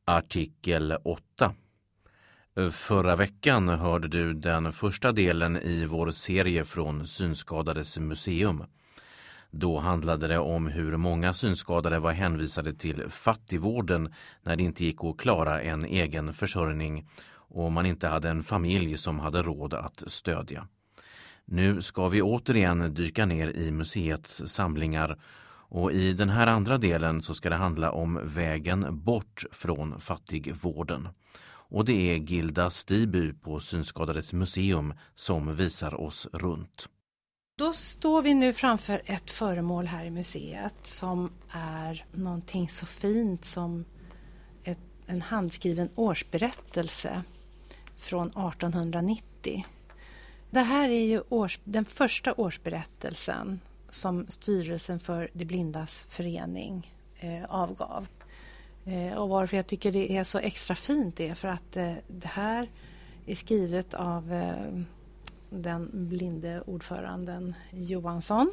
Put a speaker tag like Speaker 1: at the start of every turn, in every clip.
Speaker 1: Artikel 8. Förra veckan hörde du den första delen i vår serie från Synskadades museum. Då handlade det om hur många synskadade var hänvisade till fattigvården när det inte gick att klara en egen försörjning och man inte hade en familj som hade råd att stödja. Nu ska vi återigen dyka ner i museets samlingar och i den här andra delen så ska det handla om vägen bort från fattigvården. Och det är Gilda Stiby på Synskadades museum som visar oss runt.
Speaker 2: Då står vi nu framför ett föremål här i museet som är någonting så fint som en handskriven årsberättelse från 1890. Det här är ju den första årsberättelsen som styrelsen för De blindas förening avgav. Och varför jag tycker det är så extra fint är för att det här är skrivet av den blinde ordföranden Johansson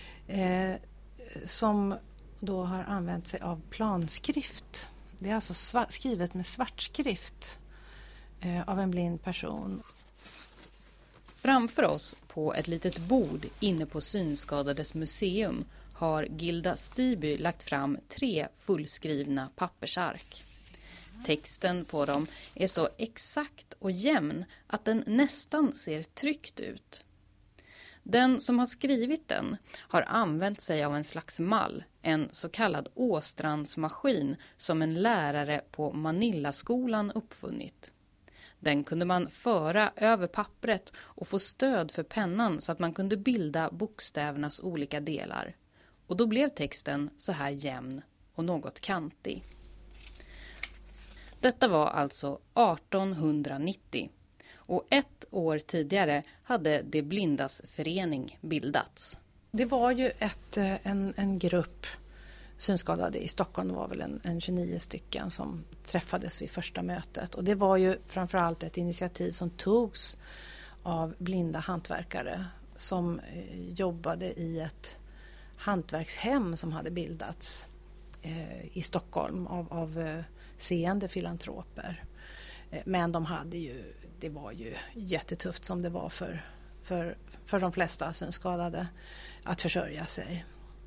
Speaker 2: som då har använt sig av planskrift. Det är alltså skrivet med svartskrift av en blind person.
Speaker 3: Framför oss på ett litet bord inne på Synskadades museum har Gilda Stiby lagt fram 3 fullskrivna pappersark. Texten på dem är så exakt och jämn att den nästan ser tryckt ut. Den som har skrivit den har använt sig av en slags mall, en så kallad Åstrandsmaskin som en lärare på Manillaskolan uppfunnit. Den kunde man föra över pappret och få stöd för pennan så att man kunde bilda bokstävernas olika delar. Och då blev texten så här jämn och något kantig. Detta var alltså 1890 och 1 år tidigare hade De blindas förening bildats.
Speaker 2: Det var ju en grupp synskadade i Stockholm, det var väl en 29 stycken som träffades vid första mötet. Och det var ju framförallt ett initiativ som togs av blinda hantverkare som jobbade i ett hantverkshem som hade bildats i Stockholm av seende filantroper. Men det var ju jättetufft som det var för de flesta synskadade att försörja sig.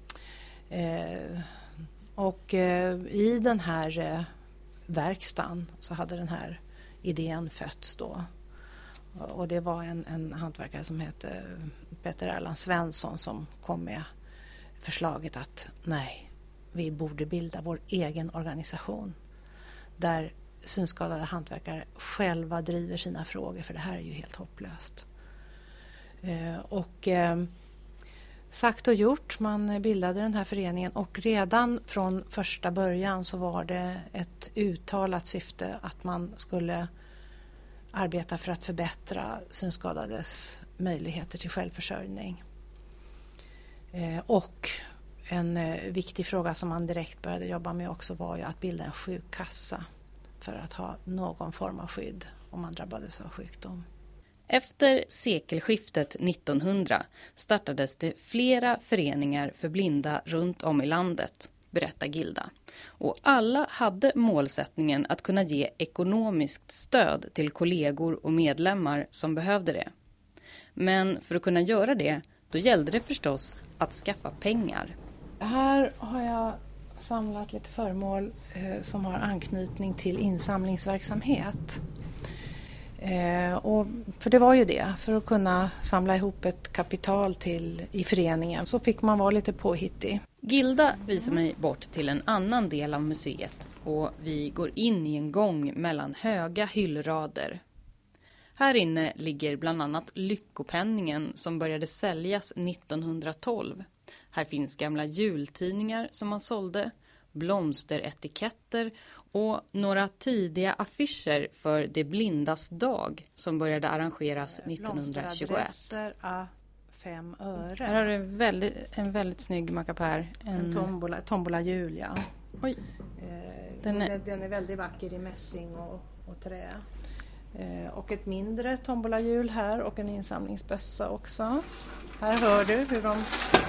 Speaker 2: Och i den här verkstaden så hade den här idén fötts då. Och det var en hantverkare som hette Peter Erland Svensson som kom med förslaget att nej, vi borde bilda vår egen organisation där synskadade hantverkare själva driver sina frågor, för det här är ju helt hopplöst. Sagt och gjort, man bildade den här föreningen och redan från första början så var det ett uttalat syfte att man skulle arbeta för att förbättra synskadades möjligheter till självförsörjning. Och en viktig fråga som man direkt började jobba med också var ju att bilda en sjukkassa för att ha någon form av skydd om man drabbades av sjukdom.
Speaker 3: Efter sekelskiftet 1900 startades det flera föreningar för blinda runt om i landet, berättar Gilda. Och alla hade målsättningen att kunna ge ekonomiskt stöd till kollegor och medlemmar som behövde det. Men för att kunna göra det, då gällde det förstås att skaffa pengar.
Speaker 2: Här har jag samlat lite föremål som har anknytning till insamlingsverksamhet. Och för det var ju det, för att kunna samla ihop ett kapital i föreningen så fick man vara lite påhittig.
Speaker 3: Gilda visar mig bort till en annan del av museet och vi går in i en gång mellan höga hyllrader. Här inne ligger bland annat Lyckopenningen som började säljas 1912. Här finns gamla jultidningar som man sålde, blomsteretiketter och några tidiga affischer för De blindas dag som började arrangeras 1921.
Speaker 2: 5 öre.
Speaker 3: Här har du en väldigt snygg mackapär.
Speaker 2: En tombola jul, ja.
Speaker 3: Oj.
Speaker 2: Den är väldigt vacker i mässing och trä. Och ett mindre tombolahjul här och en insamlingsbössa också. Här hör du hur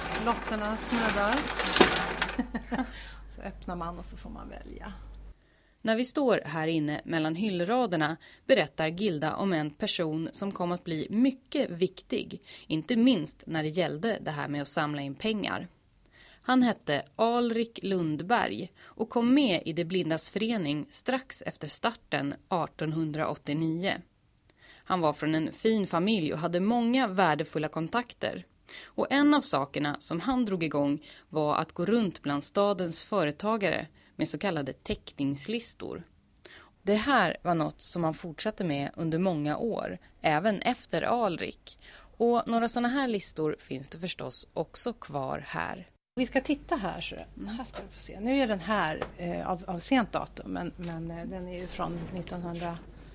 Speaker 2: lotterna snurrar. Så öppnar man och så får man välja.
Speaker 3: När vi står här inne mellan hyllraderna berättar Gilda om en person som kom att bli mycket viktig, inte minst när det gällde det här med att samla in pengar. Han hette Alrik Lundberg och kom med i De blindas förening strax efter starten 1889. Han var från en fin familj och hade många värdefulla kontakter. Och en av sakerna som han drog igång var att gå runt bland stadens företagare med så kallade teckningslistor. Det här var något som han fortsatte med under många år, även efter Alrik. Och några sådana här listor finns det förstås också kvar här.
Speaker 2: Vi ska titta här, så här ska vi få se. Nu är den här av sent datum, men den är ju från 1939.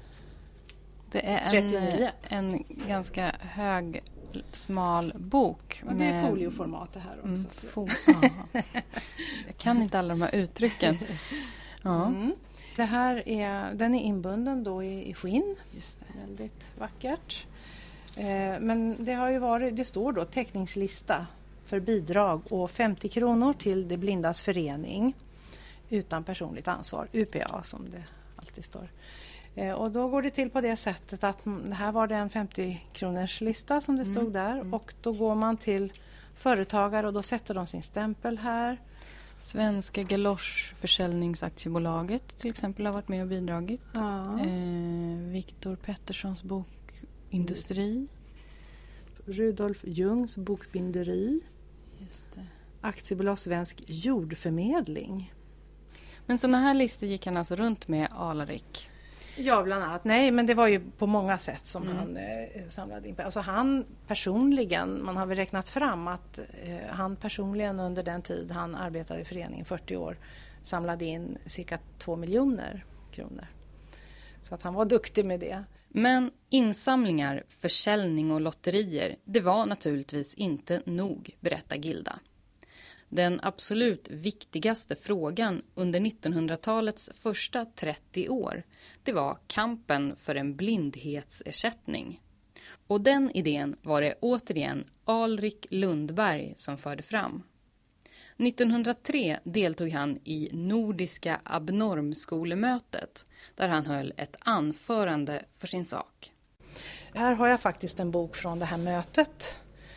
Speaker 3: Det är en ganska hög, smal bok.
Speaker 2: Och det är folioformat det här också.
Speaker 3: Jag kan inte alla de här uttrycken. Ja.
Speaker 2: Det här den är inbunden då i skinn. Just det. Väldigt vackert. Men det står då teckningslista för bidrag och 50 kronor till De blindas förening utan personligt ansvar, UPA som det alltid står. Och då går det till på det sättet att här var det en 50-kronors lista som det stod där, och då går man till företagare och då sätter de sin stämpel här.
Speaker 3: Svenska Galoschförsäljningsaktiebolaget till exempel har varit med och bidragit.
Speaker 2: Ja.
Speaker 3: Viktor Petterssons bokindustri.
Speaker 2: Rudolf Jungs bokbinderi.
Speaker 3: Just det.
Speaker 2: Aktiebolag Svensk jordförmedling.
Speaker 3: Men sådana här listor gick han alltså runt med Alrik?
Speaker 2: Ja, bland annat. Nej, men det var ju på många sätt som han samlade in. Alltså han personligen, man har väl räknat fram att han personligen under den tid han arbetade i föreningen, 40 år, samlade in cirka 2 miljoner kronor. Så att han var duktig med det.
Speaker 3: Men insamlingar, försäljning och lotterier, det var naturligtvis inte nog, berättar Gilda. Den absolut viktigaste frågan under 1900-talets första 30 år, det var kampen för en blindhetsersättning. Och den idén var det återigen Alrik Lundberg som förde fram. 1903 deltog han i Nordiska abnormskolemötet där han höll ett anförande för sin sak.
Speaker 2: Här har jag faktiskt en bok från det här mötet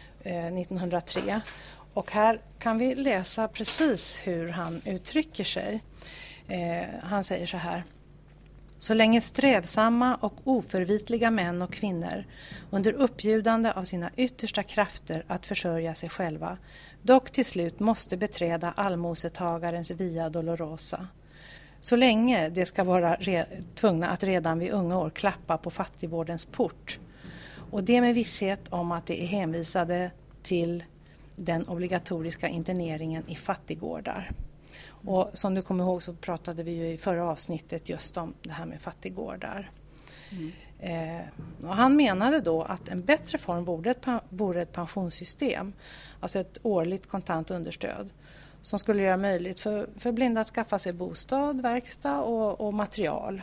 Speaker 2: 1903. Och här kan vi läsa precis hur han uttrycker sig. Han säger så här: så länge strävsamma och oförvitliga män och kvinnor under uppbjudande av sina yttersta krafter att försörja sig själva dock till slut måste beträda allmosetagarens via dolorosa. Så länge de ska vara tvungna att redan vid unga år klappa på fattigvårdens port. Och det med visshet om att de är hänvisade till den obligatoriska interneringen i fattigårdar. Och som du kommer ihåg så pratade vi ju i förra avsnittet just om det här med fattigårdar. Och han menade då att en bättre form vore ett pensionssystem, alltså ett årligt kontant understöd som skulle göra möjligt för blinda att skaffa sig bostad, verkstad och material.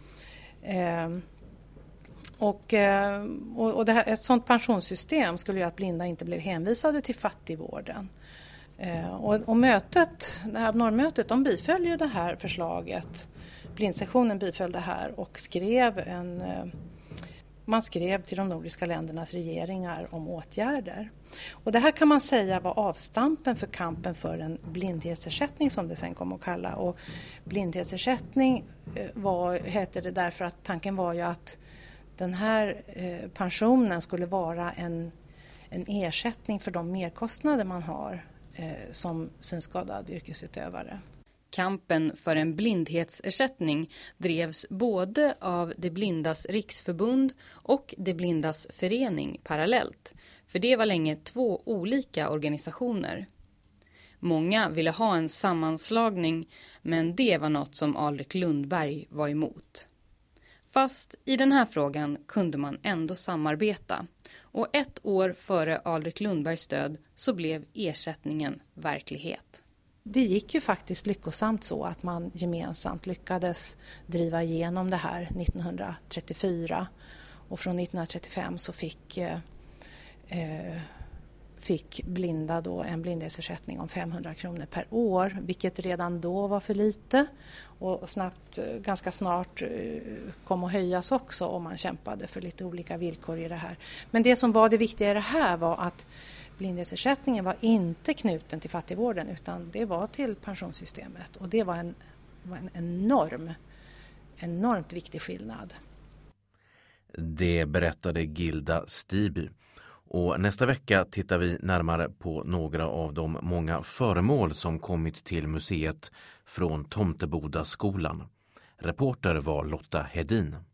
Speaker 2: Och det här, ett sådant pensionssystem skulle göra att blinda inte blev hänvisade till fattigvården. Och mötet, det här abnormmötet, de biföll ju det här förslaget. Blindsektionen biföll det här och man skrev till de nordiska ländernas regeringar om åtgärder. Och det här kan man säga var avstampen för kampen för en blindhetsersättning som det sen kom att kalla. Och blindhetsersättning hette det därför att tanken var ju att den här pensionen skulle vara en ersättning för de merkostnader man har som synskadad yrkesutövare.
Speaker 3: Kampen för en blindhetsersättning drevs både av De blindas riksförbund och De blindas förening parallellt, för det var länge 2 olika organisationer. Många ville ha en sammanslagning, men det var något som Alrik Lundberg var emot. Fast i den här frågan kunde man ändå samarbeta, och 1 år före Alrik Lundbergs död så blev ersättningen verklighet.
Speaker 2: Det gick ju faktiskt lyckosamt så att man gemensamt lyckades driva igenom det här 1934, och från 1935 så fick fick blinda då en blindhetsersättning om 500 kronor per år, vilket redan då var för lite och ganska snart kom att höjas också om man kämpade för lite olika villkor i det här. Men det som var det viktiga i det här var att blindhetsersättningen var inte knuten till fattigvården utan det var till pensionssystemet och det var en enormt viktig skillnad.
Speaker 1: Det berättade Gilda Stiby. Och nästa vecka tittar vi närmare på några av de många föremål som kommit till museet från Tomtebodaskolan. Reporter var Lotta Hedin.